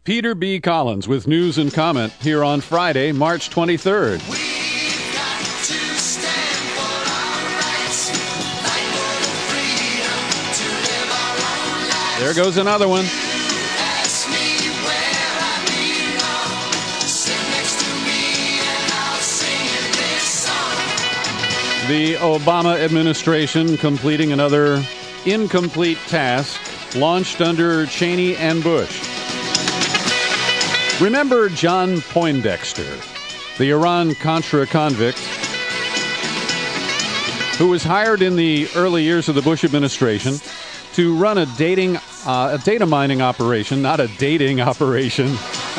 Peter B. Collins with news and comment here on Friday, March 23rd. There goes another one. The Obama administration completing another incomplete task launched under Cheney and Bush. Remember John Poindexter, the Iran-Contra convict who was hired in the early years of the Bush administration to run a data mining operation, not a dating operation.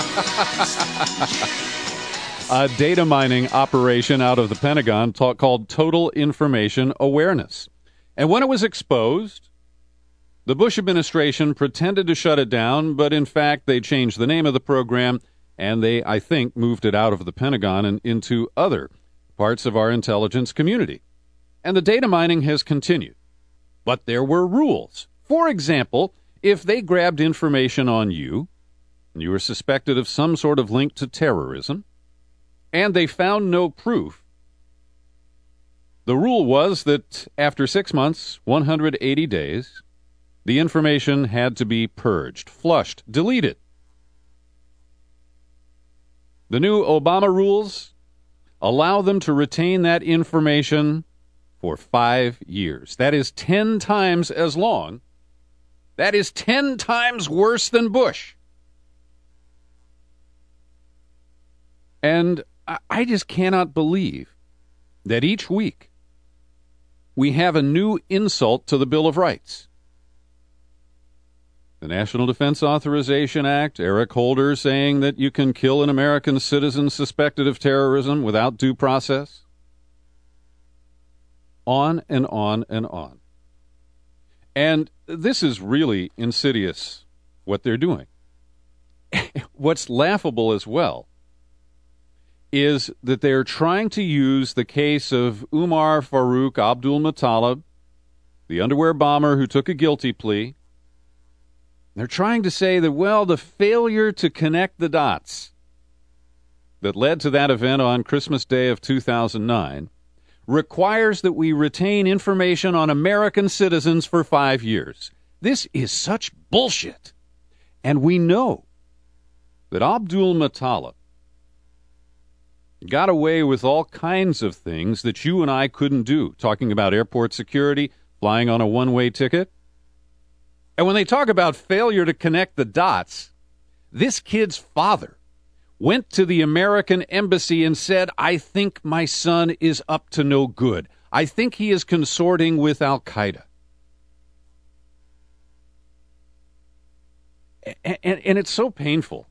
A data mining operation out of the Pentagon called Total Information Awareness. And when it was exposed, the Bush administration pretended to shut it down, but in fact they changed the name of the program, and they, I think, moved it out of the Pentagon and into other parts of our intelligence community. And the data mining has continued. But there were rules. For example, if they grabbed information on you, and you were suspected of some sort of link to terrorism, and they found no proof, the rule was that after 6 months, 180 days, the information had to be purged, flushed, deleted. The new Obama rules allow them to retain that information for 5 years. That is 10 times as long. That is 10 times worse than Bush. And I just cannot believe that each week we have a new insult to the Bill of Rights. The National Defense Authorization Act, Eric Holder saying that you can kill an American citizen suspected of terrorism without due process. On and on and on. And this is really insidious, what they're doing. What's laughable as well is that they're trying to use the case of Umar Farouk Abdul-Muttalib, the underwear bomber who took a guilty plea. They're trying to say that, well, the failure to connect the dots that led to that event on Christmas Day of 2009 requires that we retain information on American citizens for 5 years. This is such bullshit. And we know that Abdul-Muttalib got away with all kinds of things that you and I couldn't do, talking about airport security, flying on a one-way ticket. And when they talk about failure to connect the dots, this kid's father went to the American embassy and said, I think my son is up to no good. I think he is consorting with Al-Qaeda. And it's so painful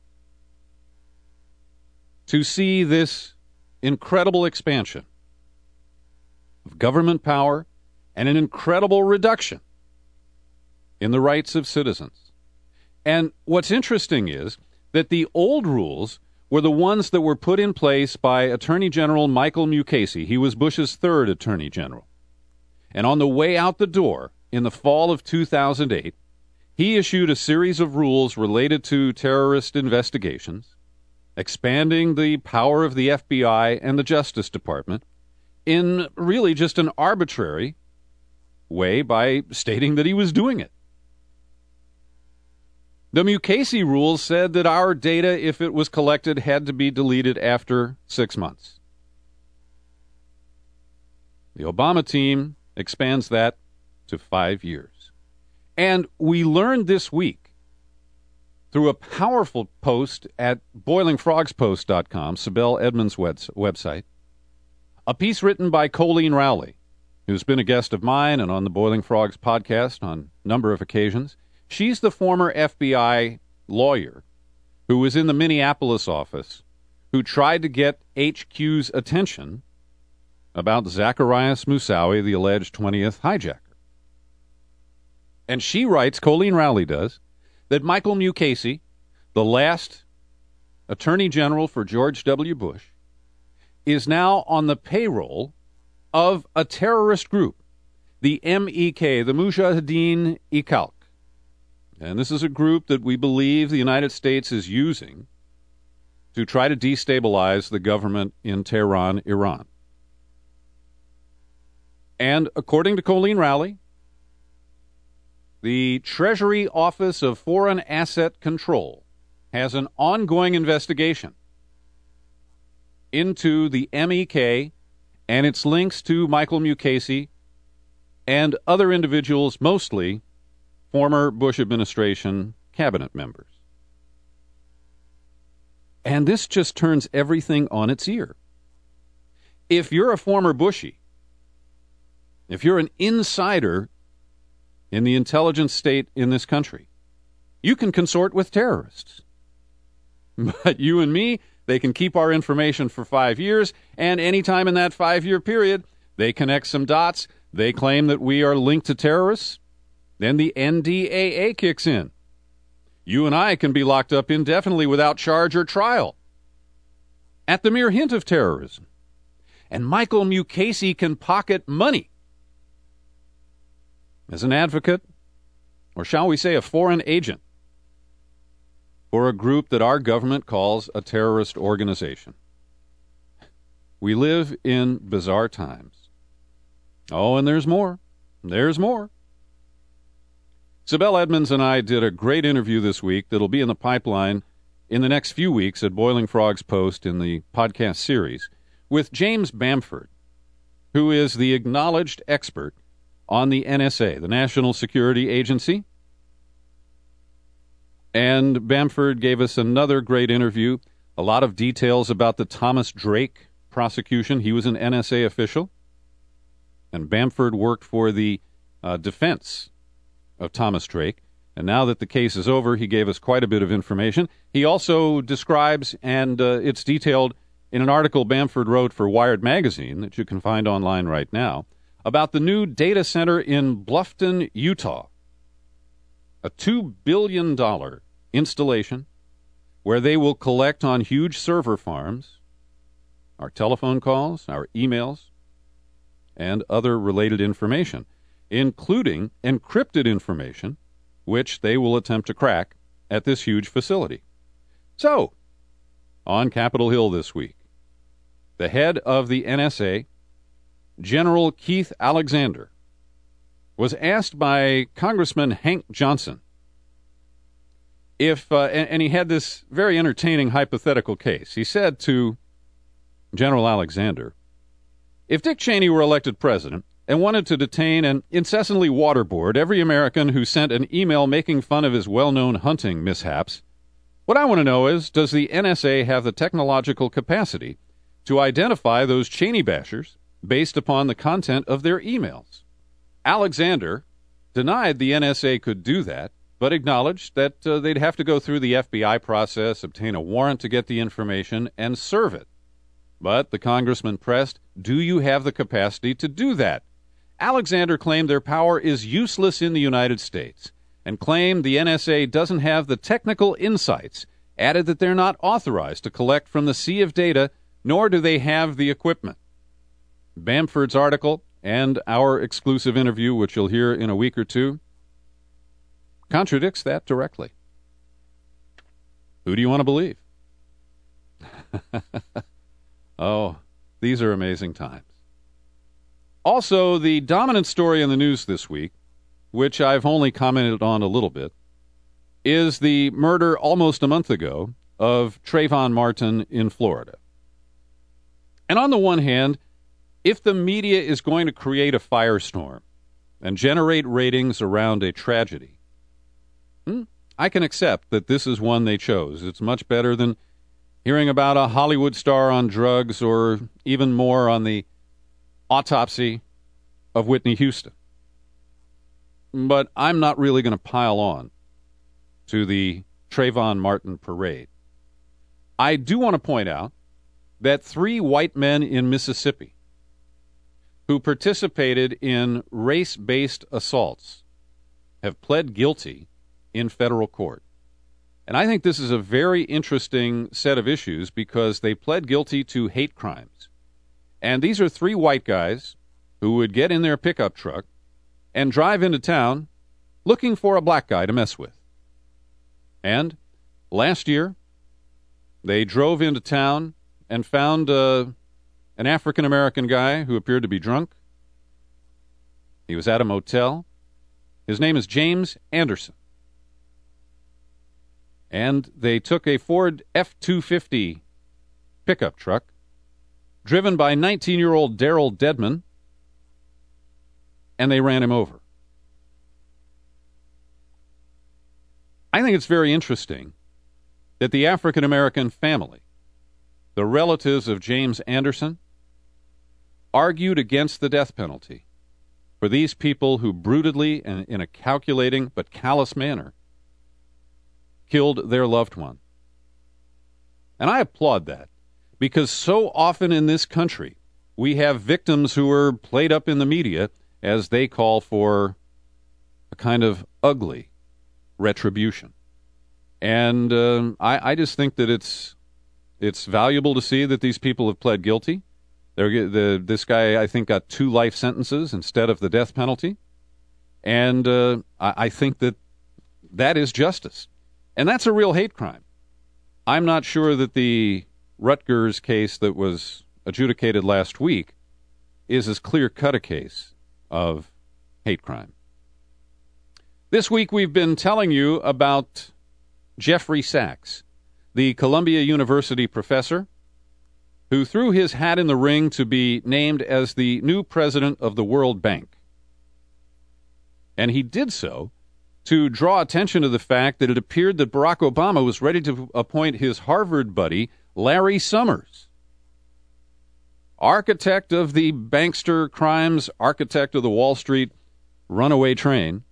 to see this incredible expansion of government power and an incredible reduction in the rights of citizens. And what's interesting is that the old rules were the ones that were put in place by Attorney General Michael Mukasey. He was Bush's third Attorney General. And on the way out the door in the fall of 2008, he issued a series of rules related to terrorist investigations, expanding the power of the FBI and the Justice Department in really just an arbitrary way by stating that he was doing it. The Mukasey rules said that our data, if it was collected, had to be deleted after 6 months. The Obama team expands that to 5 years. And we learned this week through a powerful post at BoilingFrogsPost.com, Sibel Edmonds' website, a piece written by Colleen Rowley, who's been a guest of mine and on the Boiling Frogs podcast on a number of occasions. She's the former FBI lawyer who was in the Minneapolis office who tried to get HQ's attention about Zacarias Moussaoui, the alleged 20th hijacker. And she writes, Colleen Rowley does, that Michael Mukasey, the last Attorney General for George W. Bush, is now on the payroll of a terrorist group, the MEK, the Mujahideen Ikhalq. And this is a group that we believe the United States is using to try to destabilize the government in Tehran, Iran. And according to Colleen Rowley, the Treasury Office of Foreign Asset Control has an ongoing investigation into the MEK and its links to Michael Mukasey and other individuals, mostly former Bush administration cabinet members. And this just turns everything on its ear. If you're a former Bushie, if you're an insider in the intelligence state in this country, you can consort with terrorists. But you and me, they can keep our information for 5 years, and any time in that 5-year period, they connect some dots, they claim that we are linked to terrorists, then the NDAA kicks in. You and I can be locked up indefinitely without charge or trial at the mere hint of terrorism. And Michael Mukasey can pocket money as an advocate, or shall we say a foreign agent, for a group that our government calls a terrorist organization. We live in bizarre times. Oh, and there's more. There's more. Sibel Edmonds and I did a great interview this week that'll be in the pipeline in the next few weeks at Boiling Frogs Post in the podcast series with James Bamford, who is the acknowledged expert on the NSA, the National Security Agency. And Bamford gave us another great interview, a lot of details about the Thomas Drake prosecution. He was an NSA official, and Bamford worked for the defense of Thomas Drake. And now that the case is over, he gave us quite a bit of information. He also describes, and it's detailed in an article Bamford wrote for Wired Magazine that you can find online right now, about the new data center in Bluffton, Utah. A $2 billion installation where they will collect on huge server farms our telephone calls, our emails, and other related information, including encrypted information, which they will attempt to crack at this huge facility. So, on Capitol Hill this week, the head of the NSA, General Keith Alexander, was asked by Congressman Hank Johnson if, and he had this very entertaining hypothetical case. He said to General Alexander, if Dick Cheney were elected president and wanted to detain and incessantly waterboard every American who sent an email making fun of his well-known hunting mishaps, what I want to know is, does the NSA have the technological capacity to identify those Cheney bashers based upon the content of their emails? Alexander denied the NSA could do that, but acknowledged that they'd have to go through the FBI process, obtain a warrant to get the information, and serve it. But the congressman pressed, do you have the capacity to do that? Alexander claimed their power is useless in the United States and claimed the NSA doesn't have the technical insights, added that they're not authorized to collect from the sea of data, nor do they have the equipment. Bamford's article and our exclusive interview, which you'll hear in a week or two, contradicts that directly. Who do you want to believe? Oh, these are amazing times. Also, the dominant story in the news this week, which I've only commented on a little bit, is the murder almost a month ago of Trayvon Martin in Florida. And on the one hand, if the media is going to create a firestorm and generate ratings around a tragedy, I can accept that this is one they chose. It's much better than hearing about a Hollywood star on drugs or even more on the autopsy of Whitney Houston. But I'm not really going to pile on to the Trayvon Martin parade. I do want to point out that 3 white men in Mississippi who participated in race-based assaults have pled guilty in federal court. And I think this is a very interesting set of issues because they pled guilty to hate crimes. And these are 3 white guys who would get in their pickup truck and drive into town looking for a black guy to mess with. And last year, they drove into town and found an African-American guy who appeared to be drunk. He was at a motel. His name is James Anderson. And they took a Ford F-250 pickup truck driven by 19-year-old Daryl Dedman, and they ran him over. I think it's very interesting that the African-American family, the relatives of James Anderson, argued against the death penalty for these people who brutally and in a calculating but callous manner killed their loved one. And I applaud that, because so often in this country we have victims who are played up in the media as they call for a kind of ugly retribution. And I just think that it's valuable to see that these people have pled guilty. This guy, I think, got 2 life sentences instead of the death penalty. And I think that is justice. And that's a real hate crime. I'm not sure that the Rutgers case that was adjudicated last week is as clear-cut a case of hate crime. This week we've been telling you about Jeffrey Sachs, the Columbia University professor who threw his hat in the ring to be named as the new president of the World Bank. And he did so to draw attention to the fact that it appeared that Barack Obama was ready to appoint his Harvard buddy, Larry Summers, architect of the bankster crimes, architect of the Wall Street runaway train,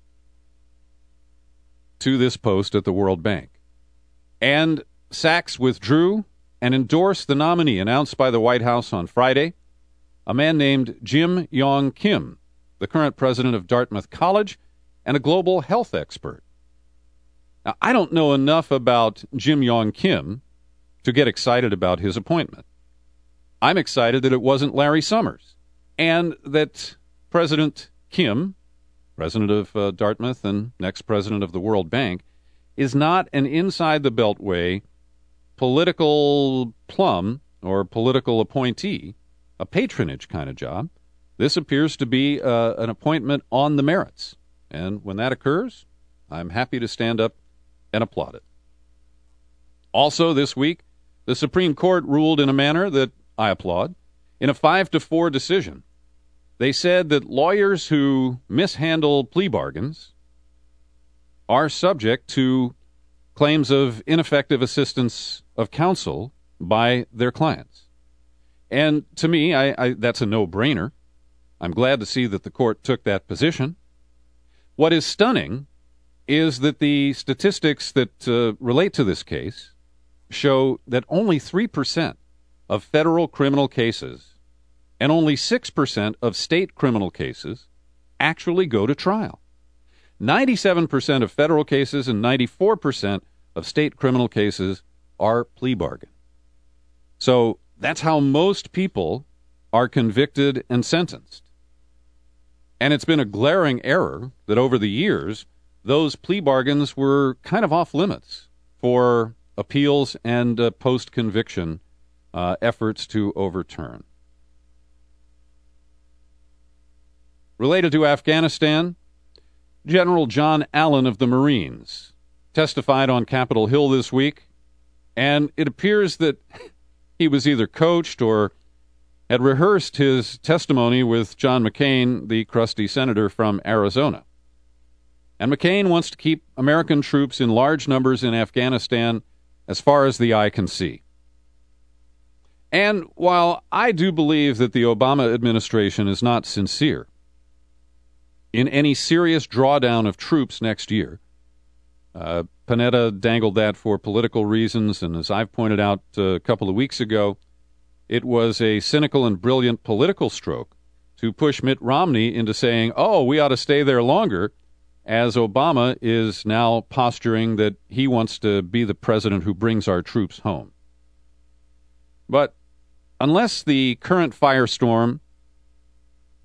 to this post at the World Bank. And Sachs withdrew and endorsed the nominee announced by the White House on Friday, a man named Jim Yong Kim, the current president of Dartmouth College and a global health expert. Now, I don't know enough about Jim Yong Kim to get excited about his appointment. I'm excited that it wasn't Larry Summers, and that President Kim, president of Dartmouth and next president of the World Bank, is not an inside-the-beltway political plum or political appointee, a patronage kind of job. This appears to be an appointment on the merits. And when that occurs, I'm happy to stand up and applaud it. Also this week, the Supreme Court ruled in a manner that I applaud. In a 5-4 decision, they said that lawyers who mishandle plea bargains are subject to claims of ineffective assistance of counsel by their clients. And to me, that's a no-brainer. I'm glad to see that the court took that position. What is stunning is that the statistics that relate to this case show that only 3% of federal criminal cases and only 6% of state criminal cases actually go to trial. 97% of federal cases and 94% of state criminal cases are plea bargain. So that's how most people are convicted and sentenced. And it's been a glaring error that over the years, those plea bargains were kind of off limits for appeals and post-conviction efforts to overturn. Related to Afghanistan, General John Allen of the Marines testified on Capitol Hill this week, and it appears that he was either coached or had rehearsed his testimony with John McCain, the crusty senator from Arizona. And McCain wants to keep American troops in large numbers in Afghanistan as far as the eye can see. And while I do believe that the Obama administration is not sincere in any serious drawdown of troops next year, Panetta dangled that for political reasons, and as I've pointed out a couple of weeks ago, it was a cynical and brilliant political stroke to push Mitt Romney into saying, oh, we ought to stay there longer, as Obama is now posturing that he wants to be the president who brings our troops home. But unless the current firestorm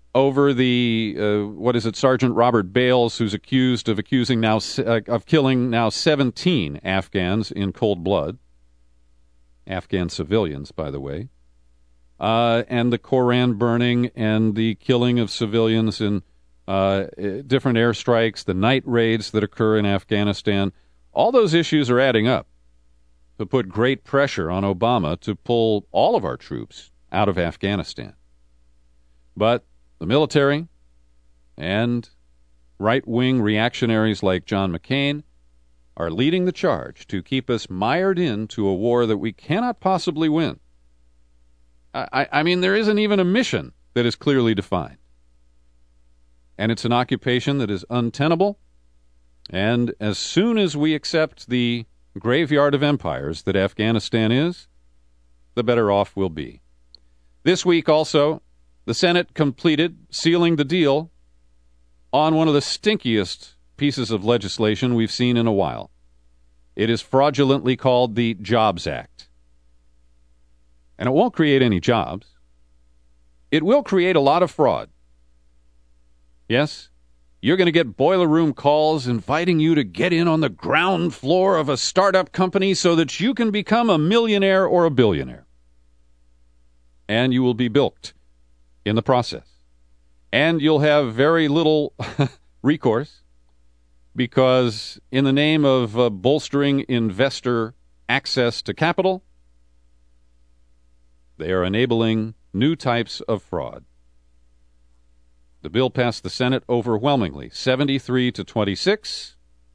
over the, Sergeant Robert Bales, who's accused of killing now 17 Afghans in cold blood. Afghan civilians, by the way. And the Koran burning and the killing of civilians in different airstrikes, the night raids that occur in Afghanistan. All those issues are adding up to put great pressure on Obama to pull all of our troops out of Afghanistan. But the military and right-wing reactionaries like John McCain are leading the charge to keep us mired into a war that we cannot possibly win. I mean, there isn't even a mission that is clearly defined. And it's an occupation that is untenable. And as soon as we accept the graveyard of empires that Afghanistan is, the better off we'll be. This week also, the Senate completed sealing the deal on one of the stinkiest pieces of legislation we've seen in a while. It is fraudulently called the Jobs Act. And it won't create any jobs. It will create a lot of fraud. Yes, you're going to get boiler room calls inviting you to get in on the ground floor of a startup company so that you can become a millionaire or a billionaire. And you will be bilked in the process. And you'll have very little recourse because in the name of bolstering investor access to capital, they are enabling new types of fraud. The bill passed the Senate overwhelmingly, 73 to 26.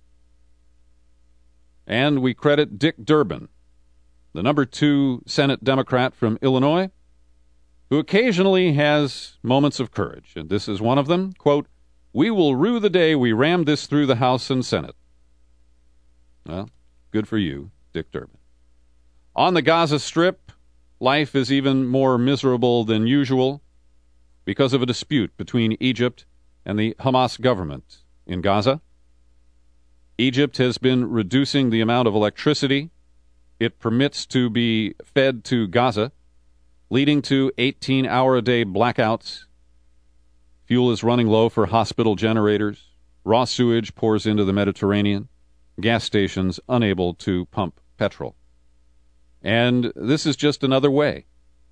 And we credit Dick Durbin, the number 2 Senate Democrat from Illinois, who occasionally has moments of courage. And this is one of them. Quote, "We will rue the day we rammed this through the House and Senate." Well, good for you, Dick Durbin. On the Gaza Strip, life is even more miserable than usual because of a dispute between Egypt and the Hamas government in Gaza. Egypt has been reducing the amount of electricity it permits to be fed to Gaza, leading to 18-hour-a-day blackouts. Fuel is running low for hospital generators. Raw sewage pours into the Mediterranean. Gas stations unable to pump petrol. And this is just another way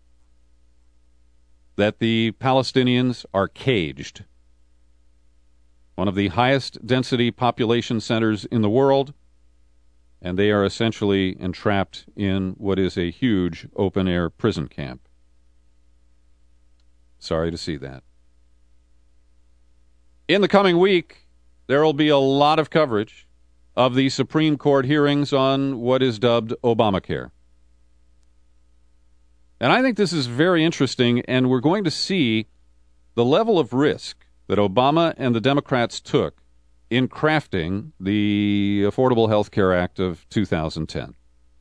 that the Palestinians are caged. One of the highest density population centers in the world, and they are essentially entrapped in what is a huge open-air prison camp. Sorry to see that. In the coming week, there will be a lot of coverage of the Supreme Court hearings on what is dubbed Obamacare. And I think this is very interesting, and we're going to see the level of risk that Obama and the Democrats took in crafting the Affordable Health Care Act of 2010.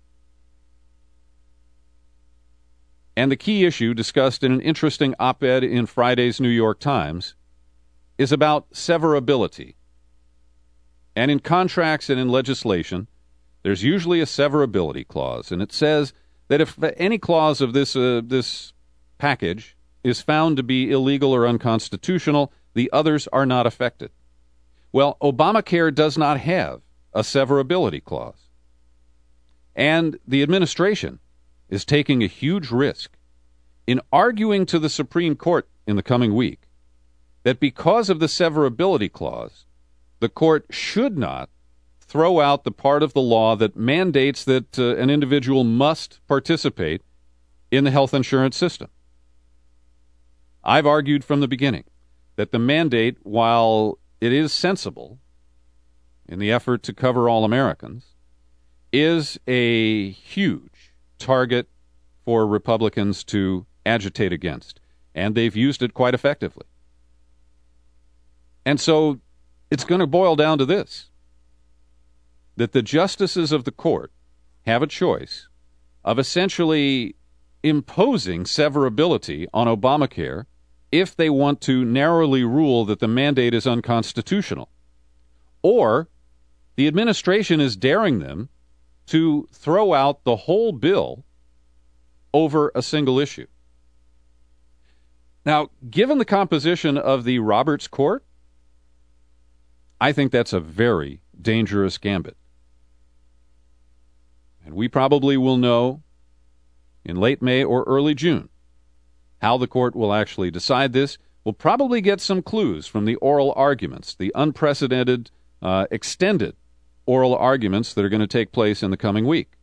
And the key issue discussed in an interesting op-ed in Friday's New York Times is about severability. And in contracts and in legislation, there's usually a severability clause, and it says that if any clause of this package is found to be illegal or unconstitutional, the others are not affected. Well, Obamacare does not have a severability clause. And the administration is taking a huge risk in arguing to the Supreme Court in the coming week that because of the severability clause, the court should not throw out the part of the law that mandates that an individual must participate in the health insurance system. I've argued from the beginning that the mandate, while it is sensible in the effort to cover all Americans, is a huge target for Republicans to agitate against, and they've used it quite effectively. And so it's going to boil down to this, that the justices of the court have a choice of essentially imposing severability on Obamacare if they want to narrowly rule that the mandate is unconstitutional. Or the administration is daring them to throw out the whole bill over a single issue. Now, given the composition of the Roberts Court, I think that's a very dangerous gambit. And we probably will know in late May or early June how the court will actually decide this. We'll probably get some clues from the oral arguments, the unprecedented, extended oral arguments that are going to take place in the coming week.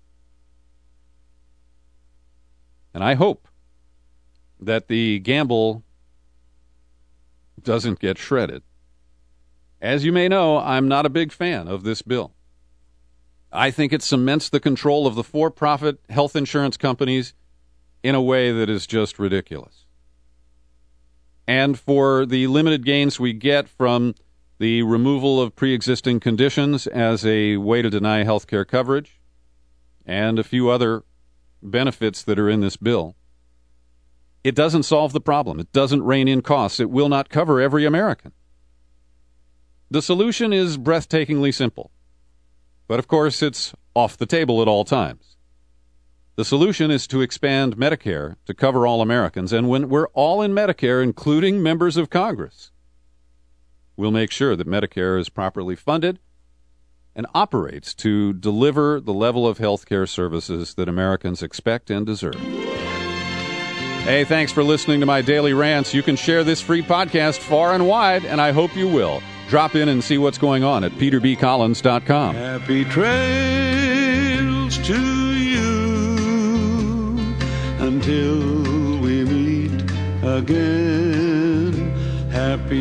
And I hope that the gamble doesn't get shredded. As you may know, I'm not a big fan of this bill. I think it cements the control of the for-profit health insurance companies in a way that is just ridiculous. And for the limited gains we get from the removal of pre-existing conditions as a way to deny health care coverage, and a few other benefits that are in this bill, it doesn't solve the problem. It doesn't rein in costs. It will not cover every American. The solution is breathtakingly simple. But of course, it's off the table at all times. The solution is to expand Medicare to cover all Americans. And when we're all in Medicare, including members of Congress, we'll make sure that Medicare is properly funded and operates to deliver the level of health care services that Americans expect and deserve. Hey, thanks for listening to my daily rants. You can share this free podcast far and wide, and I hope you will. Drop in and see what's going on at peterbcollins.com. Happy trails to you until we meet again. Happy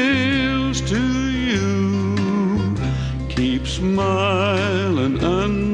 trails to you. Keep smiling